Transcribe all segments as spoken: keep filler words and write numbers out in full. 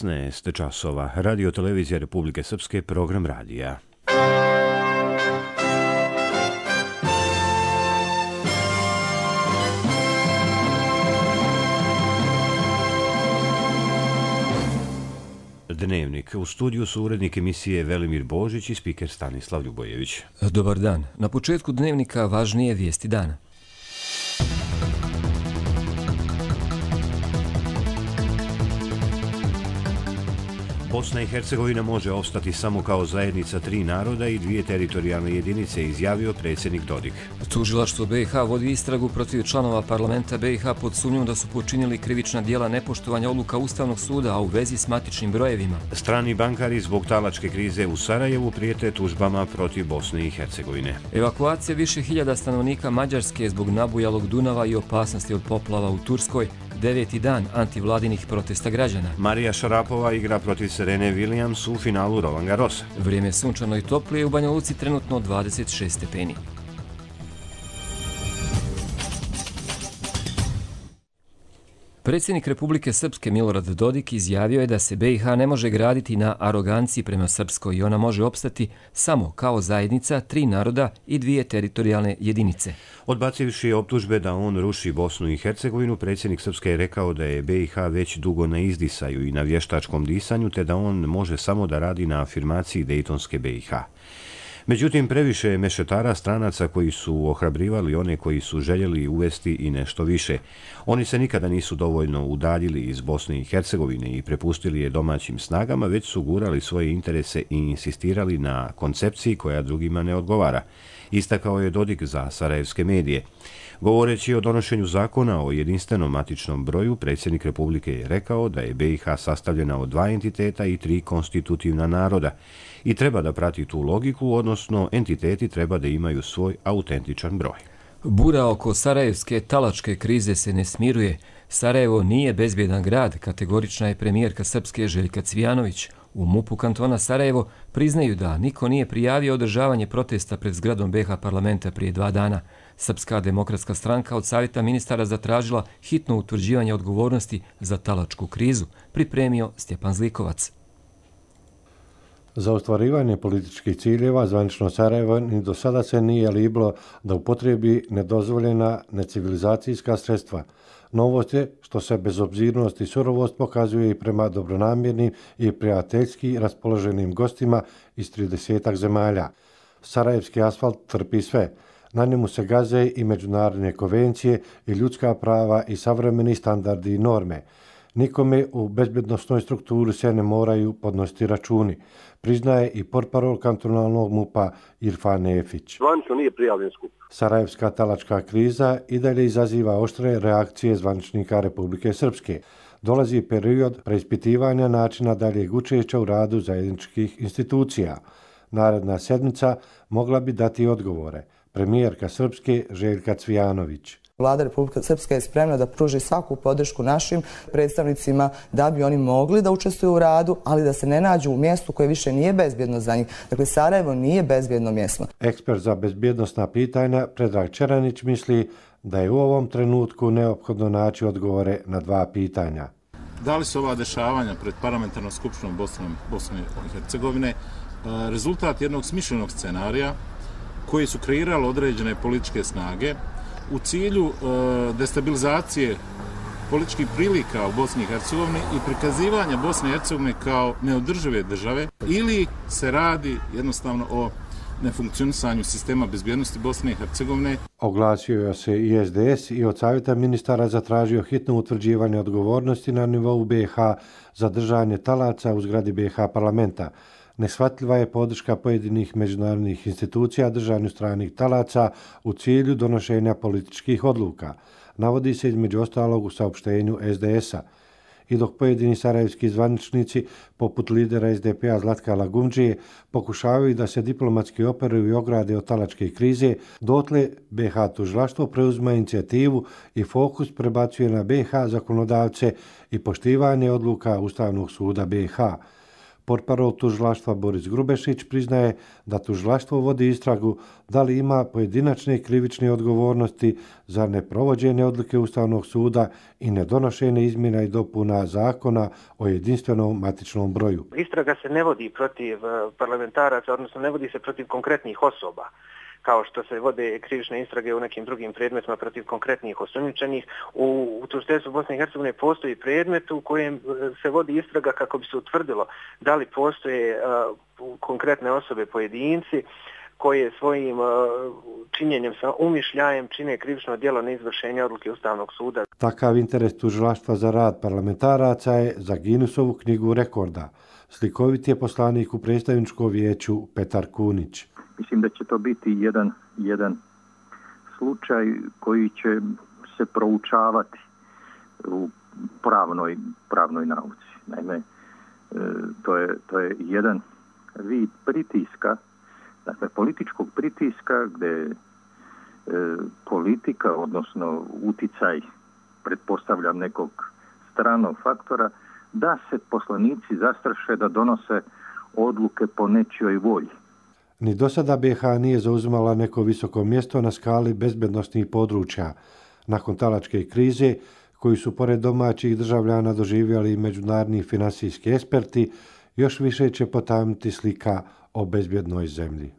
šesnaest časova. Radio televizija Republike Srpske, program radija. Dnevnik. U studiju su urednik emisije Velimir Božić i spiker Stanislav Ljubojević. Dobar dan. Na početku dnevnika važnije vijesti dana. Bosna i Hercegovina može opstati samo kao zajednica tri naroda i dvije teritorijalne jedinice, izjavio predsjednik Dodik. Tužilaštvo B i H vodi istragu protiv članova parlamenta B i H pod sumnjom da su počinili krivična djela nepoštovanja odluka Ustavnog suda, a u vezi s matičnim brojevima. Strani bankari zbog talačke krize u Sarajevu prijete tužbama protiv Bosne i Hercegovine. Evakuacija više hiljada stanovnika Mađarske zbog nabujalog Dunava i opasnosti od poplava u Turskoj. Deveti dan antivladinih protesta građana. Marija Šarapova igra protiv Serene Williams u finalu Roland Garrosa. Vrijeme sunčano i toplije, u Banja Luci trenutno dvadeset šest stepeni. Predsjednik Republike Srpske Milorad Dodik izjavio je da se B i H ne može graditi na aroganciji prema Srpskoj i ona može opstati samo kao zajednica tri naroda i dvije teritorijalne jedinice. Odbacivši optužbe da on ruši Bosnu i Hercegovinu, predsjednik Srpske je rekao da je B i H već dugo na izdisaju i na vještačkom disanju, te da on može samo da radi na afirmaciji Dejtonske B i H. Međutim, previše je mešetara stranaca koji su ohrabrivali one koji su željeli uvesti i nešto više. Oni se nikada nisu dovoljno udaljili iz Bosne i Hercegovine i prepustili je domaćim snagama, već su gurali svoje interese i insistirali na koncepciji koja drugima ne odgovara. Istakao je Dodik za sarajevske medije. Govoreći o donošenju zakona o jedinstvenom matičnom broju, predsjednik Republike je rekao da je B i H sastavljena od dva entiteta i tri konstitutivna naroda i treba da prati tu logiku, odnosno entiteti treba da imaju svoj autentičan broj. Bura oko sarajevske talačke krize se ne smiruje. Sarajevo nije bezbjedan grad, kategorična je premijerka Srpske Željka Cvijanović. U MUP-u kantona Sarajevo priznaju da niko nije prijavio održavanje protesta pred zgradom B i H parlamenta prije dva dana. Srpska demokratska stranka od savjeta ministara zatražila hitno utvrđivanje odgovornosti za talačku krizu, pripremio Stjepan Zlikovac. Za ostvarivanje političkih ciljeva zvanično Sarajevo ni do sada se nije libilo da upotrebi nedozvoljena necivilizacijska sredstva. Novost je što se bezobzirnost i surovost pokazuje i prema dobronamjernim i prijateljski raspoloženim gostima iz tridesetak zemalja. Sarajevski asfalt trpi sve. Na njemu se gaze i međunarodne konvencije i ljudska prava i savremeni standardi i norme. Nikome u bezbednosnoj strukturi se ne moraju podnositi računi, priznaje i portparol kantonalnog MUP-a Irfan Nefić. Zvanično nije prijavljen skup. Sarajevska talačka kriza i dalje izaziva oštre reakcije zvaničnika Republike Srpske. Dolazi period preispitivanja načina daljeg učešća u radu zajedničkih institucija. Naredna sedmica mogla bi dati odgovore. Premijerka Srpske Željka Cvijanović. Vlada Republike Srpske je spremna da pruži svaku podršku našim predstavnicima da bi oni mogli da učestvuju u radu, ali da se ne nađu u mjestu koje više nije bezbjedno za njih. Dakle, Sarajevo nije bezbjedno mjesto. Ekspert za bezbjednosna pitanja Predrag Čeranić misli da je u ovom trenutku neophodno naći odgovore na dva pitanja. Da li su ova dešavanja pred parlamentarnom skupštinom Bosne i Hercegovine rezultat jednog smišljenog scenarija koji su kreirali određene političke snage u cilju e, destabilizacije političkih prilika u Bosni i Hercegovini i prikazivanja Bosne i Hercegovine kao neodržive države, ili se radi jednostavno o nefunkcionisanju sistema bezbjednosti Bosne i Hercegovine. Oglasio se i S D S i od savjeta ministara zatražio hitno utvrđivanje odgovornosti na nivou B i H za držanje talaca u zgradi B i H parlamenta. Neshvatljiva je podrška pojedinih međunarodnih institucija držanju stranih talaca u cilju donošenja političkih odluka. Navodi se između ostalog u saopštenju S D S-a. I dok pojedini sarajevski zvaničnici, poput lidera S D P-a Zlatka Lagumdžije, pokušavaju da se diplomatski operuju i ograde od talačke krize, dotle B i H tužilaštvo preuzima inicijativu i fokus prebacuje na B i H zakonodavce i poštivanje odluka Ustavnog suda B i H. Portparol tužilaštva Boris Grubešić priznaje da tužilaštvo vodi istragu da li ima pojedinačne krivične odgovornosti za neprovođenje odluke Ustavnog suda i nedonošenje izmjena i dopuna zakona o jedinstvenom matičnom broju. Istraga se ne vodi protiv parlamentaraca, odnosno ne vodi se protiv konkretnih osoba, kao što se vode krivične istrage u nekim drugim predmetima protiv konkretnih osumnjičenih. U, u tužiteljstvu Bosne i Hercegovine postoji predmet u kojem se vodi istraga kako bi se utvrdilo da li postoje uh, konkretne osobe, pojedinci, koje svojim uh, činjenjem sa umišljajem čine krivično djelo neizvršenja odluke Ustavnog suda. Takav interes tužilaštva za rad parlamentaraca je za Guinnessovu knjigu rekorda. Slikovit je poslanik u predstavničkom vijeću Petar Kunić. Mislim da će to biti jedan, jedan slučaj koji će se proučavati u pravnoj, pravnoj nauci. Naime, to je, to je jedan vid pritiska, dakle političkog pritiska gdje politika, odnosno uticaj, pretpostavljam nekog stranog faktora, da se poslanici zastraše da donose odluke po nečijoj volji. Ni do sada B iH nije zauzimala neko visoko mjesto na skali bezbednosnih područja. Nakon talačke krize, koju su pored domaćih državljana doživjeli međunarodni finansijski eksperti, još više će potamniti slika o bezbjednoj zemlji.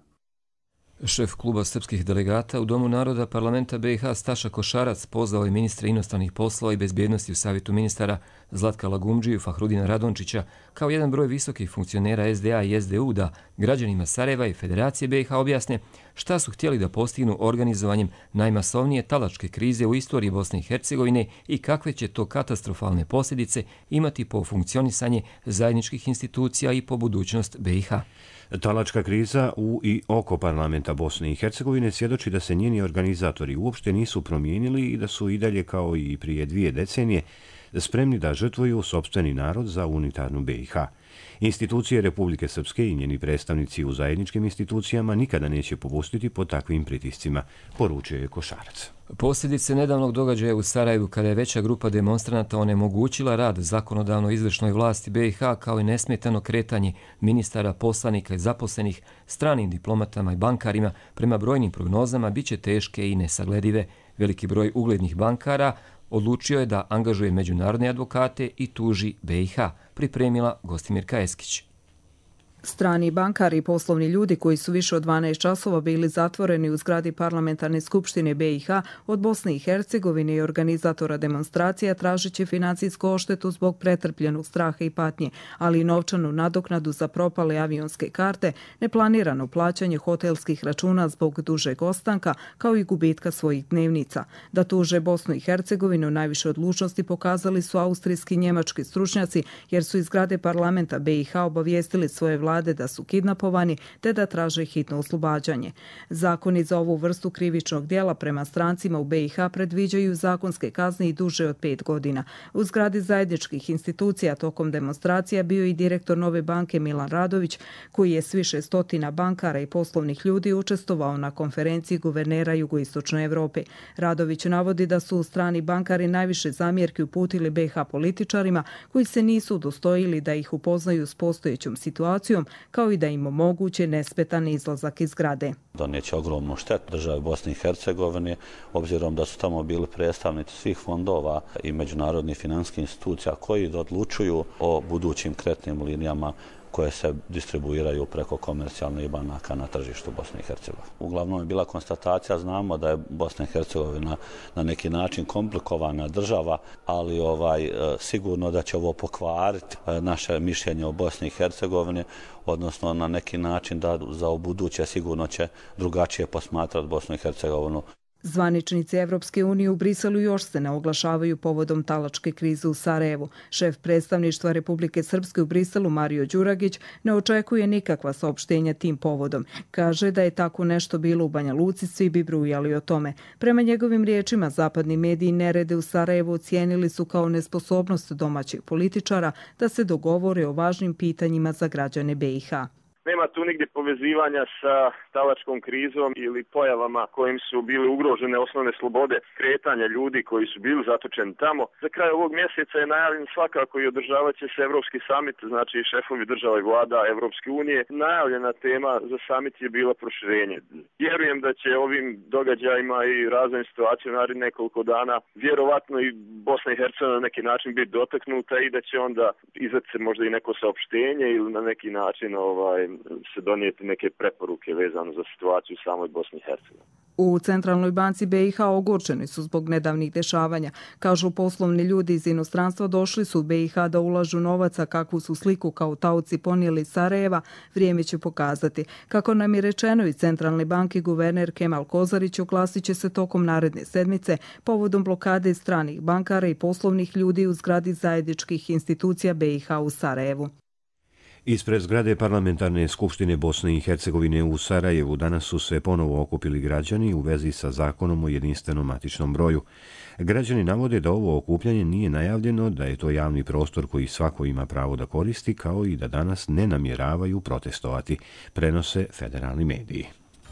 Šef kluba srpskih delegata u Domu naroda parlamenta B iH Staša Košarac pozvao je ministra inostranih poslova i bezbjednosti u Savjetu ministara Zlatka Lagumdžiju, Fahrudina Radončića, kao jedan broj visokih funkcionera S D A i S D U da građanima Sarajeva i Federacije B iH objasne šta su htjeli da postignu organizovanjem najmasovnije talačke krize u istoriji Bosne i Hercegovine i kakve će to katastrofalne posljedice imati po funkcionisanje zajedničkih institucija i po budućnost B iH. Talačka kriza u i oko parlamenta Bosne i Hercegovine svjedoči da se njeni organizatori uopšte nisu promijenili i da su i dalje kao i prije dvije decenije spremni da žrtvuju sopstveni narod za unitarnu B iH. Institucije Republike Srpske i njeni predstavnici u zajedničkim institucijama nikada neće popustiti pod takvim pritiscima, poručuje Košarac. Posljedice nedavnog događaja u Sarajevu kada je veća grupa demonstranata onemogućila rad zakonodavno-izvršnoj vlasti B iH kao i nesmetano kretanje ministara, poslanika i zaposlenih stranim diplomatama i bankarima prema brojnim prognozama biće teške i nesagledive. Veliki broj uglednih bankara odlučio je da angažuje međunarodne advokate i tuži B iH, pripremila Gostimirka Eskić. Strani bankari i poslovni ljudi koji su više od dvanaest časova bili zatvoreni u zgradi parlamentarne skupštine B iH od Bosne i Hercegovine i organizatora demonstracija tražit će financijsku odštetu zbog pretrpljenog straha i patnje, ali i novčanu nadoknadu za propale avionske karte, neplanirano plaćanje hotelskih računa zbog dužeg ostanka, kao i gubitka svojih dnevnica. Da tuže Bosnu i Hercegovinu najviše odlučnosti pokazali su austrijski i njemački stručnjaci, jer su iz zgrade parlamenta B iH obavijestili svoje vlade da su kidnapovani te da traže hitno oslobađanje. Zakoni za ovu vrstu krivičnog djela prema strancima u B iH predviđaju zakonske kazne i duže od pet godina. U zgradi zajedničkih institucija tokom demonstracija bio i direktor Nove banke Milan Radović, koji je s više stotina bankara i poslovnih ljudi učestvovao na konferenciji guvernera Jugoistočne Evrope. Radović navodi da su strani bankari najviše zamjerki uputili B iH političarima koji se nisu udostojili da ih upoznaju s postojećom situacijom, kao i da im omoguće nesmetan izlazak iz zgrade. Donijeće ogromnu štetu državi Bosne i Hercegovine, obzirom da su tamo bili predstavnici svih fondova i međunarodnih financijskih institucija koji odlučuju o budućim kreditnim linijama koje se distribuiraju preko komercijalnih banaka na tržištu Bosne i Hercegovine. Uglavnom je bila konstatacija, znamo da je Bosna i Hercegovina na neki način komplikovana država, ali ovaj sigurno da će ovo pokvariti naše mišljenje o Bosni i Hercegovini, odnosno na neki način da za ubuduće sigurno će drugačije posmatrati Bosnu i Hercegovinu. Zvaničnici Evropske unije u Briselu još se ne oglašavaju povodom talačke krize u Sarajevu. Šef predstavništva Republike Srpske u Briselu Mario Đuragić ne očekuje nikakva saopštenja tim povodom. Kaže da je tako nešto bilo u Banja Luci, svi bi brujali o tome. Prema njegovim riječima, zapadni mediji nerede u Sarajevu ocijenili su kao nesposobnost domaćih političara da se dogovore o važnim pitanjima za građane B iH. Nema tu nigdje povezivanja sa talačkom krizom ili pojavama kojim su bile ugrožene osnovne slobode kretanja ljudi koji su bili zatočeni tamo. Za kraj ovog mjeseca je najavljen svakako i održavat će se Evropski samit, znači šefovi država i vlada Evropske unije. Najavljena tema za samit je bila proširenje. Vjerujem da će ovim događajima i razvojnim situacijama narednih nekoliko dana vjerovatno i Bosna i Hercegovina na neki način biti dotaknuta i da će onda izaći se možda i neko saopštenje ili na neki način ovaj, se donijeti neke preporuke vezano za situaciju u samoj Bosni i Hercegovini. U Centralnoj banci B i H ogorčeni su zbog nedavnih dešavanja. Kažu, poslovni ljudi iz inostranstva došli su u B i H da ulažu novaca, kakvu su sliku kao taoci ponijeli iz Sarajeva, vrijeme će pokazati. Kako nam je rečeno iz Centralne banke, guverner Kemal Kozarić oglasit će se tokom naredne sedmice povodom blokade stranih bankara i poslovnih ljudi u zgradi zajedničkih institucija B i H u Sarajevu. Ispred zgrade Parlamentarne skupštine Bosne i Hercegovine u Sarajevu danas su se ponovo okupili građani u vezi sa zakonom o jedinstvenom matičnom broju. Građani navode da ovo okupljanje nije najavljeno, da je to javni prostor koji svako ima pravo da koristi, kao i da danas ne namjeravaju protestovati, prenose federalni mediji.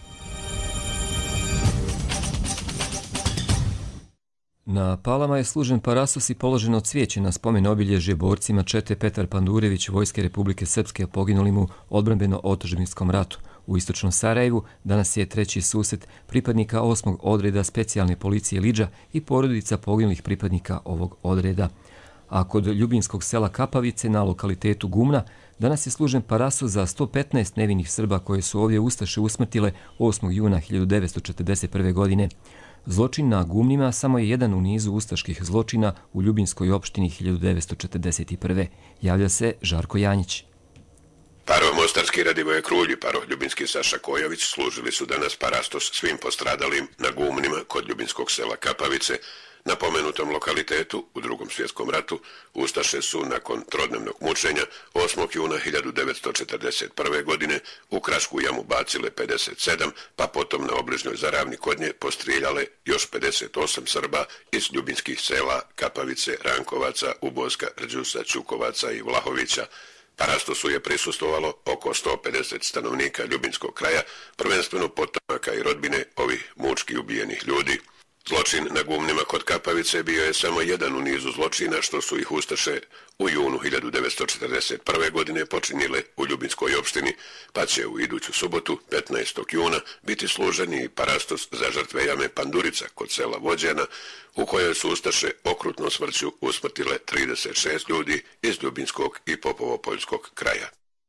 Na Palama je služen parasos i položeno cvijeće na spomen obilježje borcima čete Petar Pandurević Vojske Republike Srpske poginulim u odbrambeno-otadžbinskom ratu. U istočnom Sarajevu danas je treći susret pripadnika osmog odreda specijalne policije Lidža i porodica poginulih pripadnika ovog odreda. A kod ljubinskog sela Kapavice na lokalitetu Gumna danas je služen parasos za sto petnaest nevinih Srba koje su ovdje ustaše usmrtile osmog juna hiljadu devetsto četrdeset prve. godine. Zločin na Gumnima samo je jedan u nizu ustaških zločina u Ljubinskoj opštini hiljadu devetsto četrdeset prve. Javlja se Žarko Janjić. Paro Mostarski Radivoje Krulj i paro Ljubinski Saša Kojović služili su danas parastos svim postradalim na Gumnima kod ljubinskog sela Kapavice. Na pomenutom lokalitetu u Drugom svjetskom ratu ustaše su nakon trodnevnog mučenja osmog juna hiljadu devetsto četrdeset prve. godine u krašku jamu bacile pedeset sedam, pa potom na obližnjoj zaravni kod nje postrijeljale još pedeset osam Srba iz ljubinskih sela Kapavice, Rankovaca, Ubozka, Rđusa, Čukovaca i Vlahovića. Parastosu je prisustvovalo oko sto pedeset stanovnika ljubinskog kraja, prvenstveno potomaka i rodbine ovih mučki ubijenih ljudi. Zločin na Gumnima kod Kapavice bio je samo jedan u nizu zločina što su ih ustaše u junu hiljadu devetsto četrdeset prve. godine počinile u Ljubinskoj opštini, pa će u iduću subotu, petnaestog juna, biti služeni parastos za žrtve jame Pandurica kod sela Vođena, u kojoj su ustaše okrutno smrću usmrtile trideset šest ljudi iz Ljubinskog i Popovo-Poljskog kraja.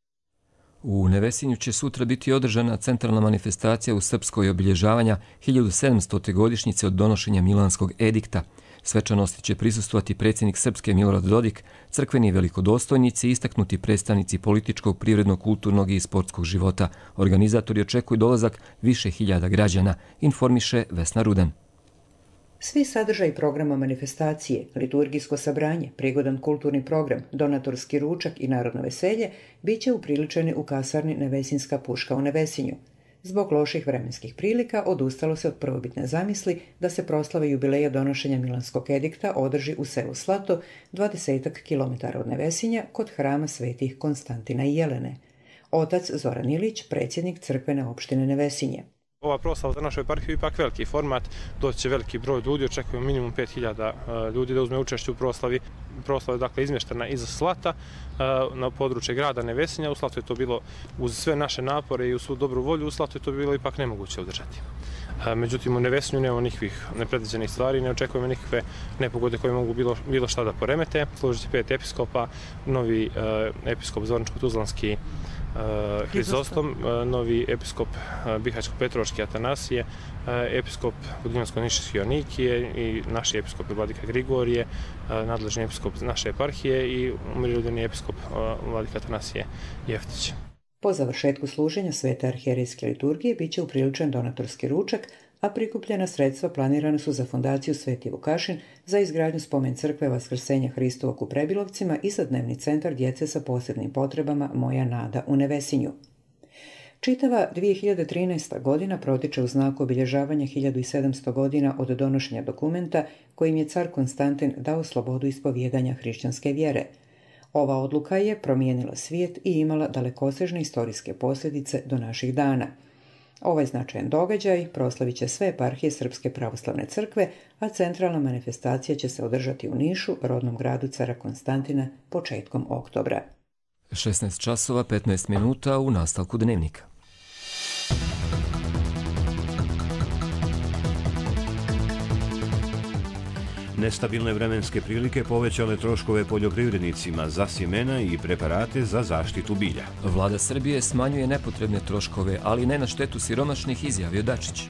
U Nevesinju će sutra biti održana centralna manifestacija u Srpskoj obilježavanja hiljadu sedamstote godišnjice od donošenja Milanskog edikta. Svečanosti će prisustvovati predsjednik Srpske Milorad Dodik, crkveni velikodostojnici i istaknuti predstavnici političkog, privrednog, kulturnog i sportskog života. Organizatori očekuju dolazak više hiljada građana, informiše Vesna Rudan. Svi sadržaj programa manifestacije, liturgijsko sabranje, prigodan kulturni program, donatorski ručak i narodno veselje bit će upriličeni u kasarni Nevesinska puška u Nevesinju. Zbog loših vremenskih prilika odustalo se od prvobitne zamisli da se proslave jubileja donošenja Milanskog edikta održi u selu Slato, dvadesetak kilometara od Nevesinja, kod hrama svetih Konstantina i Jelene. Otac Zoran Ilić, predsjednik crkvene opštine Nevesinje. Ova proslava za našu eparhiju je ipak veliki format, doći će veliki broj ljudi, očekujemo minimum pet hiljada ljudi da uzme učešće u proslavi. Proslava je dakle izmještena iz Slata na područje grada Nevesinja. U Slatu je to bilo, uz sve naše napore i uz svu dobru volju, u Slatu je to bilo ipak nemoguće održati. Međutim, u Nevesinju nemamo nikakvih nepredviđenih stvari, ne očekujemo nikakve nepogode koje mogu bilo, bilo šta da poremete. Služit će pet episkopa, novi episkop Zorničko-Tuzlanski Hrizostom, novi episkop Bihać-Petrovački Atanasije, episkop Budinjansko-Nišijski Jonikije i naši episkop Vladika Grigorije, nadležni episkop naše eparhije i umirovljeni episkop Vladika Atanasije Jeftić. Po završetku služenja Svete arhijerejske liturgije bit će upriličen donatorski ručak, a prikupljena sredstva planirana su za fondaciju Sveti Vukašin za izgradnju spomen crkve Vaskrsenja Hristovog u Prebilovcima i za dnevni centar djece sa posebnim potrebama Moja nada u Nevesinju. Čitava dvije hiljade trinaesta. godina protiče u znaku obilježavanja hiljadu sedamsto godina od donošenja dokumenta kojim je car Konstantin dao slobodu ispovijedanja hrišćanske vjere. Ova odluka je promijenila svijet i imala dalekosežne istorijske posljedice do naših dana. Ovaj značajan događaj proslavit će sve eparhije Srpske pravoslavne crkve, a centralna manifestacija će se održati u Nišu, rodnom gradu cara Konstantina, početkom oktobra. šesnaest časova petnaest minuta u nastavku dnevnika. Nestabilne vremenske prilike povećale troškove poljoprivrednicima za sjemena i preparate za zaštitu bilja. Vlada Srbije smanjuje nepotrebne troškove, ali ne na štetu siromašnih, izjavio Dačić.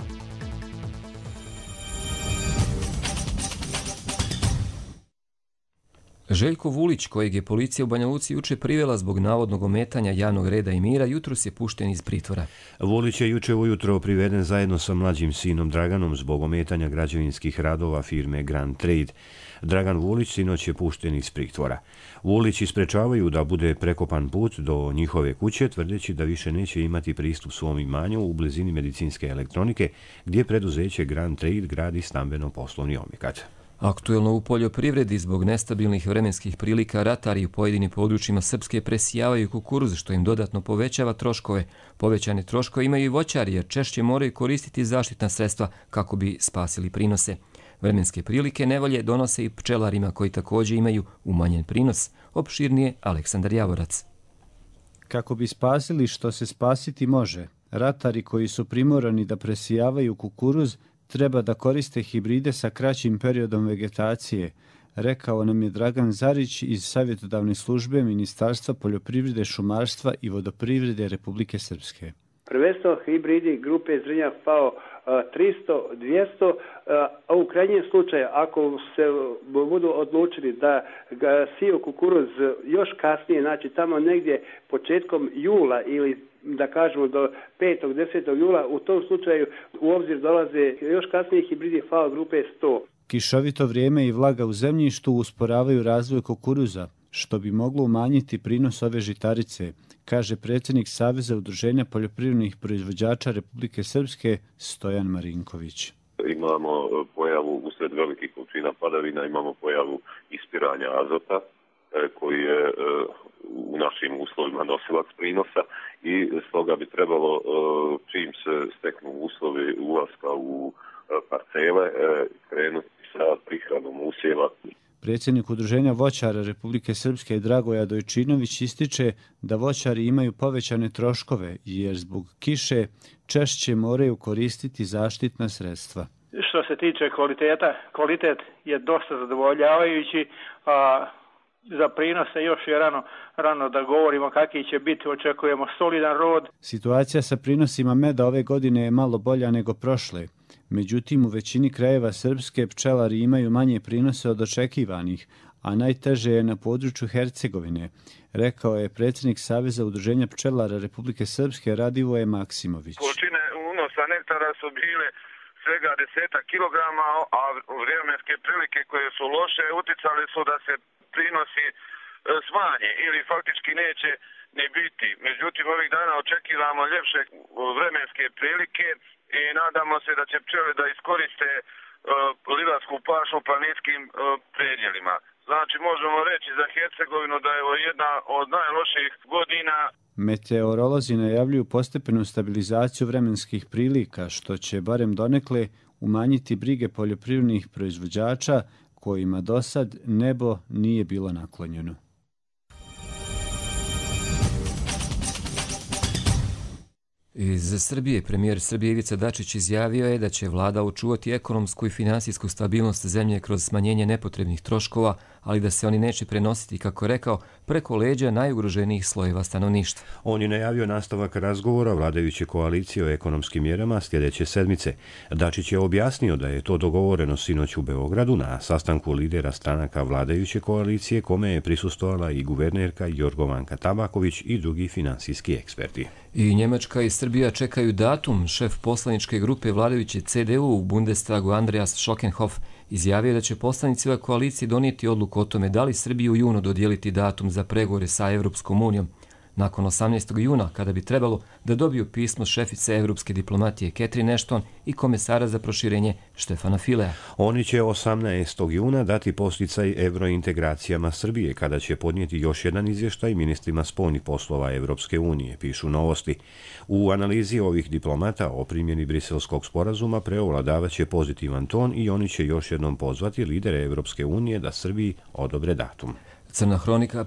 Željko Vulić, kojeg je policija u Banja Luci juče privela zbog navodnog ometanja javnog reda i mira, jutros je pušten iz pritvora. Vulić je juče ujutro priveden zajedno sa mlađim sinom Draganom zbog ometanja građevinskih radova firme Grand Trade. Dragan Vulić sinoć je pušten iz pritvora. Vulić isprečavaju da bude prekopan put do njihove kuće, tvrdeći da više neće imati pristup svom imanju u blizini medicinske elektronike, gdje preduzeće Grand Trade gradi stambeno-poslovni objekat. Aktuelno u poljoprivredi zbog nestabilnih vremenskih prilika ratari u pojedinim područjima Srpske presijavaju kukuruz, što im dodatno povećava troškove. Povećane troškove imaju i voćari, jer češće moraju koristiti zaštitna sredstva kako bi spasili prinose. Vremenske prilike nevolje donose i pčelarima koji također imaju umanjen prinos. Opširnije Aleksandar Javorac. Kako bi spasili što se spasiti može, ratari koji su primorani da presijavaju kukuruz treba da koriste hibride sa kraćim periodom vegetacije, rekao nam je Dragan Zarić iz savjetodavne službe Ministarstva poljoprivrede, šumarstva i vodoprivrede Republike Srpske. Prvenstveno hibridi grupe Zrinja F A O tristo, dvjesto, a u krajnjem slučaju ako se budu odlučili da ga siju kukuruz još kasnije, znači tamo negdje početkom jula ili da kažemo do petog do desetog jula, u tom slučaju u obzir dolaze još kasnije hibridi F A O grupe sto. Kišovito vrijeme i vlaga u zemljištu usporavaju razvoj kukuruza, što bi moglo umanjiti prinos ove žitarice, kaže predsjednik Saveza udruženja poljoprivrednih proizvođača Republike Srpske Stojan Marinković. Imamo pojavu usred velikih količina padavina, imamo pojavu ispiranja azota koji je u našim uslovima nosilac prinosa i stoga bi trebalo čim se steknu uslovi ulaska u parcele krenuti sa prihranom usjeva. Predsjednik udruženja voćara Republike Srpske Dragoja Dojčinović ističe da voćari imaju povećane troškove jer zbog kiše češće moraju koristiti zaštitna sredstva. Što se tiče kvaliteta, kvalitet je dosta zadovoljavajući, a za prinose još je rano, rano da govorimo kakvi će biti, očekujemo solidan rod. Situacija sa prinosima meda ove godine je malo bolja nego prošle. Međutim, u većini krajeva Srpske pčelari imaju manje prinose od očekivanih, a najteže je na području Hercegovine, rekao je predsjednik Saveza udruženja pčelara Republike Srpske Radivoje Maksimović. Količine unosa nektara su bile svega desetak kilograma, a vremenske prilike koje su loše uticale su da se prinosi smanje ili faktički neće ni biti. Međutim, ovih dana očekivamo ljepše vremenske prilike i nadamo se da će pčele da iskoriste uh, livarsku pašu u planinskim uh, predjelima. Znači, možemo reći za Hercegovinu da je ovo jedna od najlošijih godina. Meteorolozi najavljuju postepenu stabilizaciju vremenskih prilika, što će barem donekle umanjiti brige poljoprivrednih proizvođača kojima dosad nebo nije bilo naklonjeno. Iz Srbije premijer Srbije Ivica Dačić izjavio je da će vlada očuvati ekonomsku i finansijsku stabilnost zemlje kroz smanjenje nepotrebnih troškova, ali da se oni neće prenositi, kako rekao, preko leđa najugroženijih slojeva stanovništva. On je najavio nastavak razgovora vladajuće koalicije o ekonomskim mjerama sljedeće sedmice. Dačić je objasnio da je to dogovoreno sinoć u Beogradu na sastanku lidera stranaka vladajuće koalicije, kome je prisustvovala i guvernerka Jorgovanka Tabaković i drugi finansijski eksperti. I Njemačka i Srbija čekaju datum. Šef poslaničke grupe vladajuće C D U u Bundestagu Andreas Schockenhoff izjavio da će poslanici ove koalicije donijeti odluku o tome da li Srbiji u junu dodijeliti datum za pregovore sa Evropskom unijom. nakon osamnaestog juna, kada bi trebalo da dobiju pismo šefice evropske diplomatije Catherine Ashton i komesara za proširenje Štefana Filea. Oni će osamnaestog juna dati posticaj evrointegracijama Srbije, kada će podnijeti još jedan izvještaj ministrima spoljnih poslova Evropske unije, pišu Novosti. U analizi ovih diplomata o primjeni briselskog sporazuma preovladavaće pozitivan ton i oni će još jednom pozvati lidere Evropske unije da Srbiji odobre datum. Crna hronika.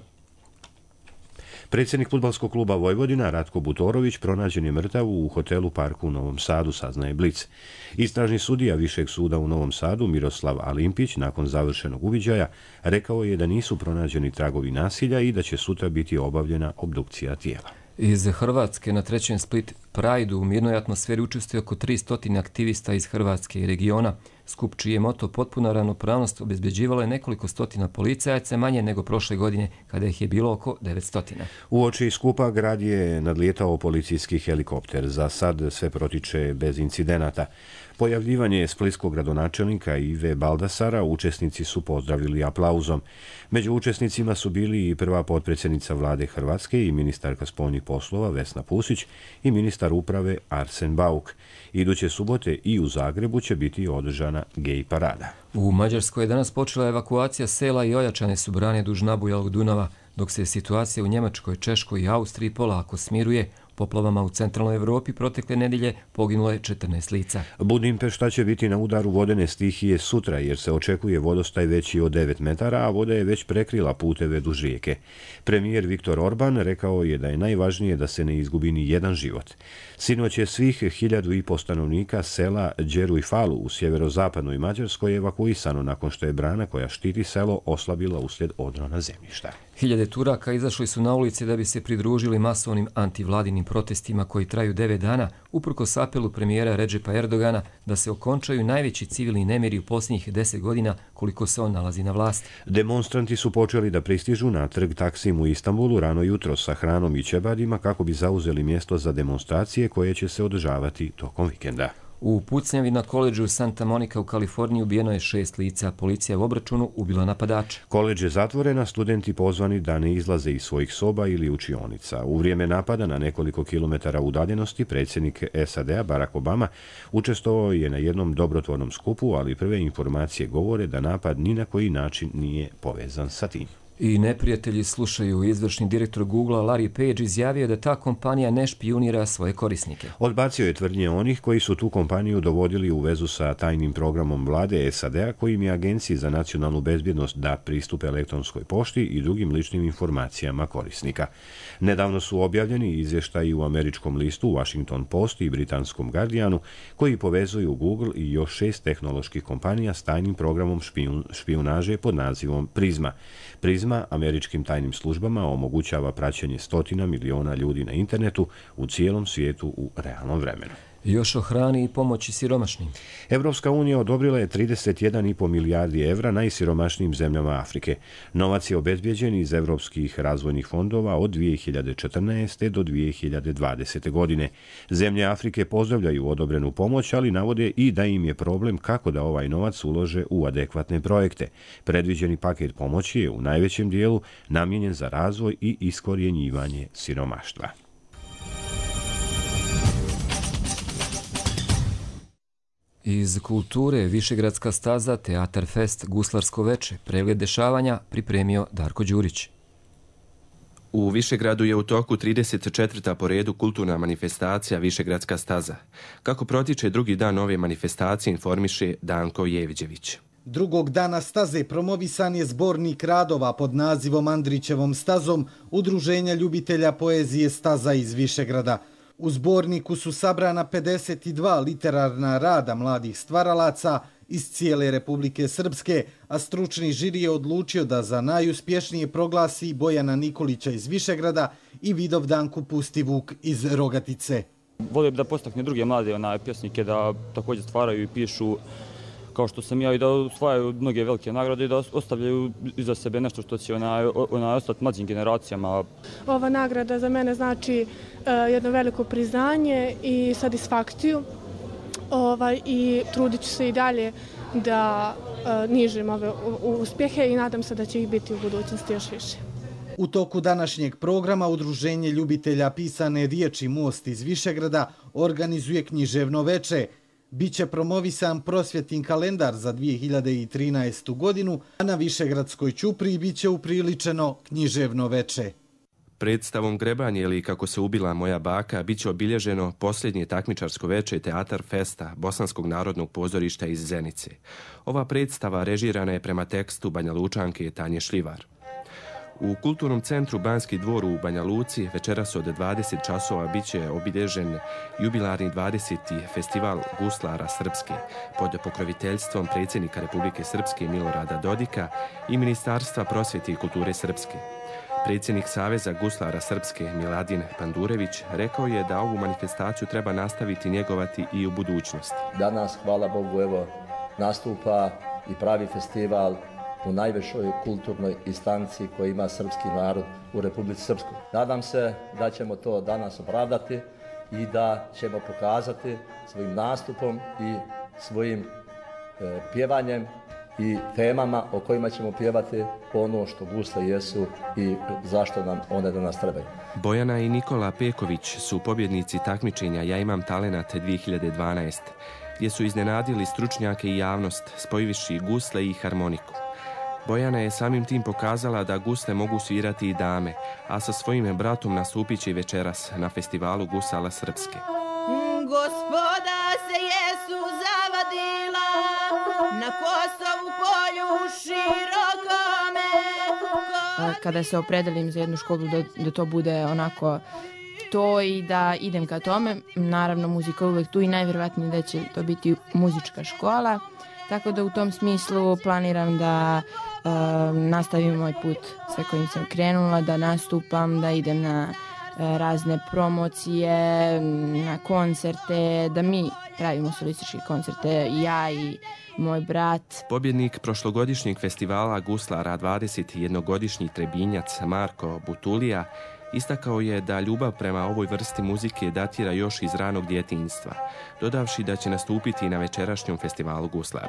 Predsjednik fudbalskog kluba Vojvodina Ratko Butorović pronađen je mrtav u hotelu Parku u Novom Sadu, saznaje Blic. Istražni sudija Višeg suda u Novom Sadu Miroslav Alimpić nakon završenog uviđaja rekao je da nisu pronađeni tragovi nasilja i da će sutra biti obavljena obdukcija tijela. Iz Hrvatske na trećem Split Prideu u mirnoj atmosferi učestvuje oko tristo aktivista iz Hrvatske i regiona. Skup čiji je moto potpuna ravnopravnost obezbeđivalo je nekoliko stotina policajaca, manje nego prošle godine kada ih je bilo oko devetsto. Uoči skupa grad je nadlijetao policijski helikopter. Za sad sve protiče bez incidenata. Pojavljivanje splitskog gradonačelnika Ive Baldasara učesnici su pozdravili aplauzom. Među učesnicima su bili i prva potpredsjednica vlade Hrvatske i ministarka spoljnih poslova Vesna Pusić i ministar uprave Arsen Bauk. Iduće subote i u Zagrebu će biti održana gej parada. U Mađarskoj je danas počela evakuacija sela i ojačane su brane duž nabujalog Dunava, dok se situacija u Njemačkoj, Češkoj i Austriji polako smiruje. Poplavama u centralnoj Evropi protekle nedelje poginulo je četrnaest lica. Budimpešta će biti na udaru vodene stihije sutra, jer se očekuje vodostaj veći od devet metara, a voda je već prekrila puteve duž rijeke. Premijer Viktor Orban rekao je da je najvažnije da se ne izgubi ni jedan život. Sinoć je svih hiljadu i po stanovnika sela Đeru i Falu u sjeverozapadnoj Mađarskoj evakuisano nakon što je brana koja štiti selo oslabila uslijed odrona zemljišta. Hiljade Turaka izašli su na ulice da bi se pridružili masovnim antivladinim protestima koji traju devet dana, uprkos apelu premijera Redžepa Erdogana da se okončaju najveći civilni nemiri u posljednjih deset godina koliko se on nalazi na vlasti. Demonstranti su počeli da pristižu na trg Taksim u Istanbulu rano jutro sa hranom i ćebadima kako bi zauzeli mjesto za demonstracije koje će se održavati tokom vikenda. U pucnjavi na koledžu Santa Monica u Kaliforniji ubijeno je šest lica. Policija u obračunu ubila napadača. Koledž je zatvorena, studenti pozvani da ne izlaze iz svojih soba ili učionica. U vrijeme napada na nekoliko kilometara udaljenosti predsjednik S A D-a Barack Obama učestvovao je na jednom dobrotvornom skupu, ali prve informacije govore da napad ni na koji način nije povezan sa tim. I neprijatelji slušaju. Izvršni direktor Google-a Larry Page izjavio da ta kompanija ne špijunira svoje korisnike. Odbacio je tvrdnje onih koji su tu kompaniju dovodili u vezu sa tajnim programom vlade S A D-a kojim je Agenciji za nacionalnu bezbjednost da pristupe elektronskoj pošti i drugim ličnim informacijama korisnika. Nedavno su objavljeni izvještaji u američkom listu Washington Post i britanskom Guardianu koji povezuju Google i još šest tehnoloških kompanija s tajnim programom špijun, špijunaže pod nazivom Prisma. Prisma američkim tajnim službama omogućava praćenje stotina miliona ljudi na internetu u cijelom svijetu u realnom vremenu. Još o hrani i pomoći siromašnim. Evropska unija odobrila je trideset jedan i po milijardi evra najsiromašnijim zemljama Afrike. Novac je obezbijeđen iz evropskih razvojnih fondova od dvije hiljade četrnaeste. do dvije hiljade dvadesete. godine. Zemlje Afrike pozdravljaju odobrenu pomoć, ali navode i da im je problem kako da ovaj novac ulože u adekvatne projekte. Predviđeni paket pomoći je u najvećem dijelu namijenjen za razvoj i iskorjenjivanje siromaštva. Iz kulture, Višegradska staza, Teatar Fest, Guslarsko veče, pregled dešavanja pripremio Darko Đurić. U Višegradu je u toku trideset četvrta po redu kulturna manifestacija Višegradska staza. Kako protiče drugi dan ove manifestacije informiše Danko Jeviđević. Drugog dana staze promovisan je zbornik radova pod nazivom Andrićevom stazom Udruženja ljubitelja poezije Staza iz Višegrada. U zborniku su sabrana pedeset dva literarna rada mladih stvaralaca iz cijele Republike Srpske, a stručni žiri je odlučio da za najuspješnije proglasi Bojana Nikolića iz Višegrada i Vidovdanku Pustivuk iz Rogatice. Volio bi da postakne druge mlade onaj, pjesnike da također stvaraju i pišu kao što sam ja i da osvajaju mnoge velike nagrade i da ostavljaju iza sebe nešto što će onaj, onaj ostati mlađim generacijama. Ova nagrada za mene znači uh, jedno veliko priznanje i satisfakciju ovaj, i trudit ću se i dalje da uh, nižim ove uspjehe i nadam se da će ih biti u budućnosti još više. U toku današnjeg programa Udruženje ljubitelja pisane riječi Most iz Višegrada organizuje književno veče. Biće promovisan prosvjetni kalendar za dvije hiljade trinaestu. godinu, a na Višegradskoj ćupriji biće upriličeno književno veče. Predstavom Grebanje ili Kako se ubila moja baka biće obilježeno posljednje takmičarsko veče Teatar Festa Bosanskog narodnog pozorišta iz Zenice. Ova predstava režirana je prema tekstu Banja Lučanke Tanje Šljivar. U Kulturnom centru Banski dvor u Banja Luci večeras od dvadeset časova biće obilježen jubilarni dvadeseti festival guslara Srpske pod pokroviteljstvom predsjednika Republike Srpske Milorada Dodika i Ministarstva prosvjete i kulture Srpske. Predsjednik Saveza guslara Srpske Miladin Pandurević rekao je da ovu manifestaciju treba nastaviti njegovati i u budućnosti. Danas, hvala Bogu, evo, nastupa i pravi festival u najvišoj kulturnoj instanci koju ima srpski narod u Republici Srpskoj. Nadam se da ćemo to danas opravdati i da ćemo pokazati svojim nastupom i svojim e, pjevanjem i temama o kojima ćemo pjevati ono što gusle jesu i zašto nam one danas trebaju. Bojana i Nikola Peković su pobjednici takmičenja Ja imam talenat dvije hiljade dvanaeste. gdje su iznenadili stručnjake i javnost spojivši gusle i harmoniku. Bojana je samim tim pokazala da gusle mogu svirati i dame, a sa svojim bratom nastupit će večeras na festivalu gusala Srpske. Gospoda se jesu zavadila na Kosovu polju širokome. Kada se opredelim za jednu školu da, da to bude onako to i da idem ka tome, naravno muzika je uvijek tu i najvjerovatnije da će to biti muzička škola, tako da u tom smislu planiram da uh, nastavim moj put sa kojim sam krenula, da nastupam, da idem na uh, razne promocije, na koncerte, da mi pravimo solističke koncerte, ja i moj brat. Pobjednik prošlogodišnjeg festivala guslara dvadeset jednogodišnji Trebinjac Marko Butulija istakao je da ljubav prema ovoj vrsti muzike datira još iz ranog djetinjstva, dodavši da će nastupiti na večerašnjom festivalu guslara.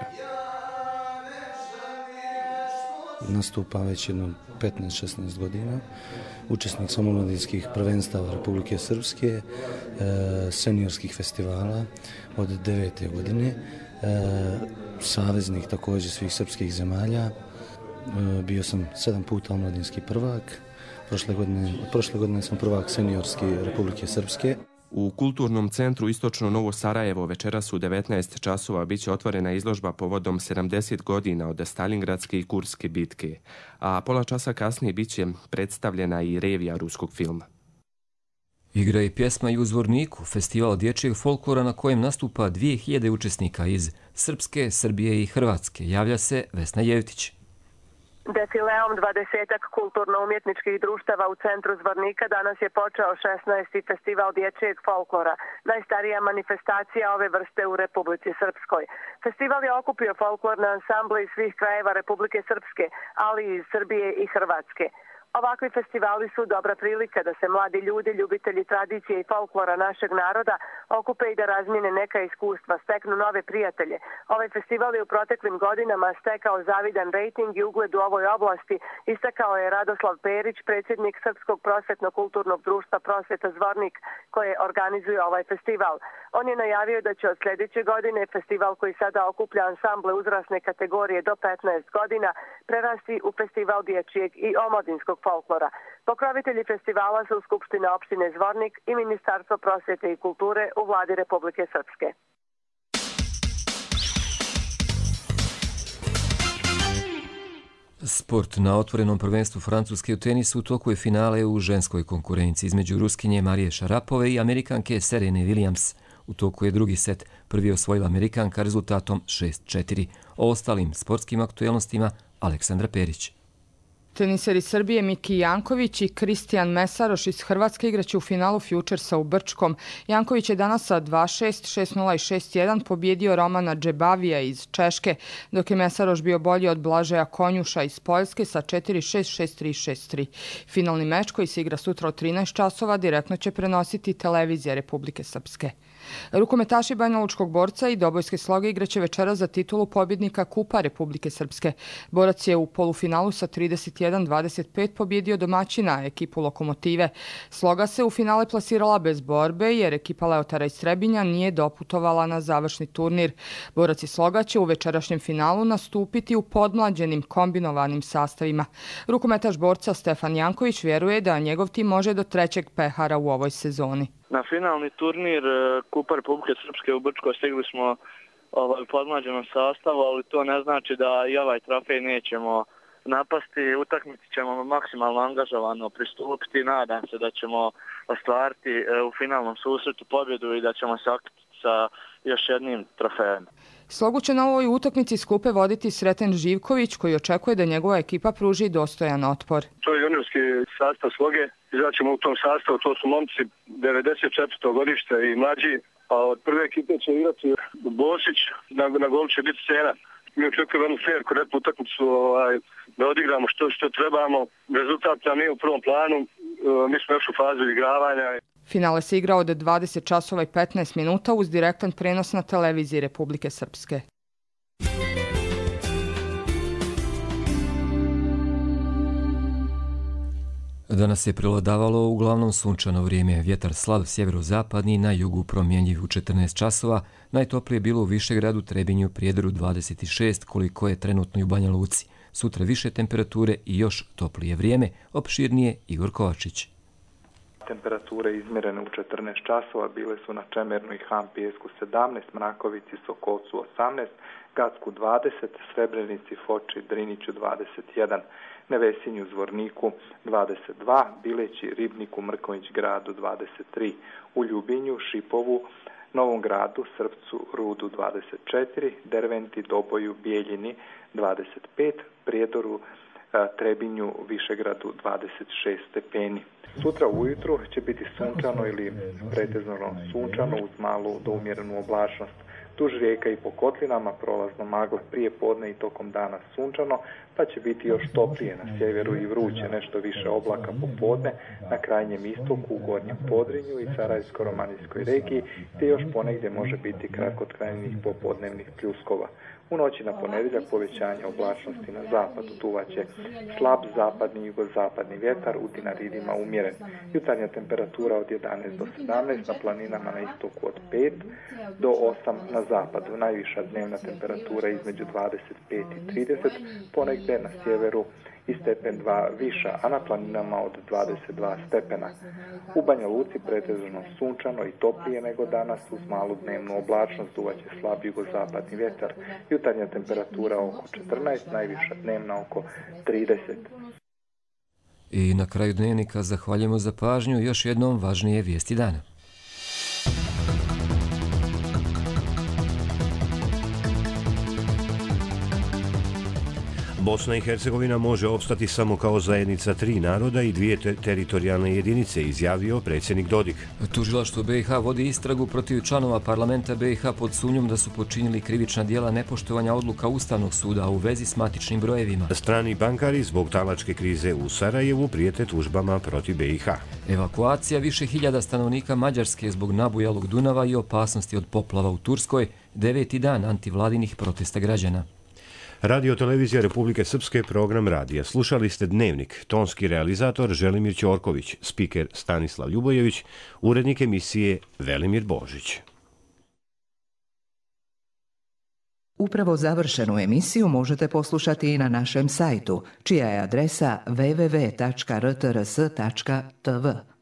Nastupa već jedno petnaest šesnaest godina, učesnik sam omladinskih prvenstava Republike Srpske, seniorskih festivala od devete godine, saveznik također svih srpskih zemalja, bio sam sedam puta omladinski prvak. Prošle godine, od prošle godine sam prvak seniorski Republike Srpske. U Kulturnom centru Istočno Novo Sarajevo večeras u devetnaest časova biće otvorena izložba povodom sedamdeset godina od Stalingradske i Kurske bitke, a pola časa kasnije biće predstavljena i revija ruskog filma. Igra i pjesma i u Zvorniku, festival dječjeg folklora na kojem nastupa dvije hiljade učesnika iz Srpske, Srbije i Hrvatske, javlja se Vesna Jevtić. Defileom dvadesetak kulturno-umjetničkih društava u centru Zvornika danas je počeo šesnaesti festival dječjeg folklora, najstarija manifestacija ove vrste u Republici Srpskoj. Festival je okupio folklorne ansamble iz svih krajeva Republike Srpske, ali i iz Srbije i Hrvatske. Ovakvi festivali su dobra prilika da se mladi ljudi, ljubitelji tradicije i folklora našeg naroda okupe i da razmijene neka iskustva, steknu nove prijatelje. Ovaj festival je u proteklim godinama stekao zavidan rejting i ugled u ovoj oblasti, istakao je Radoslav Perić, predsjednik Srpskog prosvetno-kulturnog društva Prosvjeta Zvornik, koje organizuje ovaj festival. On je najavio da će od sljedeće godine festival koji sada okuplja ansamble uzrasne kategorije do petnaest godina prerasti u festival dječjeg i omladinskog folklora. Pokrovitelji festivala su Skupština opštine Zvornik i Ministarstvo prosvjete i kulture u vladi Republike Srpske. Sport na otvorenom prvenstvu Francuske u tenisu u toku je finale u ženskoj konkurenciji između Ruskinje Marije Šarapove i Amerikanke Serene Williams. U toku je drugi set, prvi osvojila Amerikanka rezultatom šest četiri. O ostalim sportskim aktuelnostima Aleksandra Perić. Teniseri Srbije Miki Janković i Kristijan Mesaroš iz Hrvatske igraće u finalu Futuresa u Brčkom. Janković je danas sa dva šest, šest nula i šest jedan pobjedio Romana Džebavija iz Češke, dok je Mesaroš bio bolji od Blažeja Konjuša iz Poljske sa četiri šest, šest tri, šest tri. Finalni meč koji se igra sutra od trinaest časova direktno će prenositi televizija Republike Srpske. Rukometaši Banjalučkog borca i Dobojske sloge igraće večera za titulu pobjednika Kupa Republike Srpske. Borac je u polufinalu sa trideset jedan jedan dvadeset pet pobjedio domaćina, ekipu Lokomotive. Sloga se u finale plasirala bez borbe jer ekipa Leotara iz Trebinja nije doputovala na završni turnir. Borac iz Sloga će u večerašnjem finalu nastupiti u podmlađenim kombinovanim sastavima. Rukometaš borca Stefan Janković vjeruje da njegov tim može do trećeg pehara u ovoj sezoni. Na finalni turnir Kupa Republike Srpske u Brčkoj stigli smo ovaj, u podmlađenom sastavu, ali to ne znači da i ovaj trofej nećemo napasti. Utakmici ćemo maksimalno angažovano pristupiti. Nadam se da ćemo ostvariti u finalnom susretu pobjedu i da ćemo se okititi sa još jednim trofejem. Slogu će na ovoj utakmici skupe voditi Sreten Živković, koji očekuje da njegova ekipa pruži dostojan otpor. To je juniorski sastav Sloge. Izaćemo u tom sastavu, to su momci devedeset četvrtog godište i mlađi, a od prve ekipe će igrati Bosić, na, na golu će biti Sena. Mi očekujemo jednu fair, korektnu utakmicu, ovaj, da odigramo što, što trebamo. Rezultat nam nije u prvom planu, mi smo još u fazi igravanja. Finale se igra od dvadeset časova i petnaest minuta uz direktan prenos na televiziji Republike Srpske. Danas je prevladavalo uglavnom sunčano vrijeme, vjetar slab sjeverozapadni, na jugu promjenjiv u četrnaest časova, najtoplije bilo u Višegradu, Trebinju, Prijedoru dvadeset šest, koliko je trenutno i u Banja Luci. Sutra više temperature i još toplije vrijeme, opširnije Igor Kovačić. Temperature izmjerene u četrnaest časova bile su na Čemernu i Han Pijesku sedamnaest, Mrakovici, Sokolcu osamnaest, Gacku dvadeset, Srebrenici, Foči, Driniću dvadeset jedan, Nevesinju, Zvorniku dvadeset dva, Bileći, Ribniku, Mrković gradu dvadeset tri, u Ljubinju, Šipovu, Novom gradu, Srpcu, Rudu dvadeset četiri, Derventi, Doboju, Bijeljini dvadeset pet, Prijedoru, Trebinju, Višegradu dvadeset šest stepeni. Sutra ujutru će biti sunčano ili pretežno sunčano uz malu do umjerenu oblačnost. Duž rijeka i po kotlinama prolazno magla, prije podne i tokom dana sunčano, pa će biti još toplije na sjeveru i vruće, nešto više oblaka popodne na krajnjem istoku, u Gornjem Podrinju i Sarajevsko-romanijskoj regiji, te još ponegdje može biti kratkotrajnih popodnevnih pljuskova. U noći na ponedjeljak povećanje oblačnosti na zapadu, duvaće slab zapadni i jugozapadni vjetar, u Dinaridima umjeren. Jutarnja temperatura od jedanaest do sedamnaest, na planinama na istoku od pet do osam na zapadu. Najviša dnevna temperatura između dvadeset pet i trideset, ponegdje na sjeveru i stepen dva viša, a na planinama od dvadeset dva stepena. U Banja Luci pretežno sunčano i toplije nego danas uz malu dnevnu oblačnost, duvaće slab jugozapadni vjetar. Jutarnja temperatura oko četrnaest, najviša dnevna oko trideset. I na kraju dnevnika zahvaljujemo za pažnju, još jednom važnije vijesti dana. Bosna i Hercegovina može opstati samo kao zajednica tri naroda i dvije te teritorijalne jedinice, izjavio predsjednik Dodik. Tužilaštvo B i H vodi istragu protiv članova parlamenta B i H pod sumnjom da su počinili krivična djela nepoštovanja odluka Ustavnog suda u vezi s matičnim brojevima. Strani bankari zbog talačke krize u Sarajevu prijete tužbama protiv B i H. Evakuacija više hiljada stanovnika Mađarske zbog nabujalog Dunava i opasnosti od poplava u Turskoj, deveti dan antivladinih protesta građana. Radio televizija Republike Srpske, program radija. Slušali ste Dnevnik, tonski realizator Želimir Ćorković, spiker Stanislav Ljubojević, urednik emisije Velimir Božić. Upravo završenu emisiju možete poslušati i na našem sajtu, čija je adresa w w w tačka r t r s tačka t v.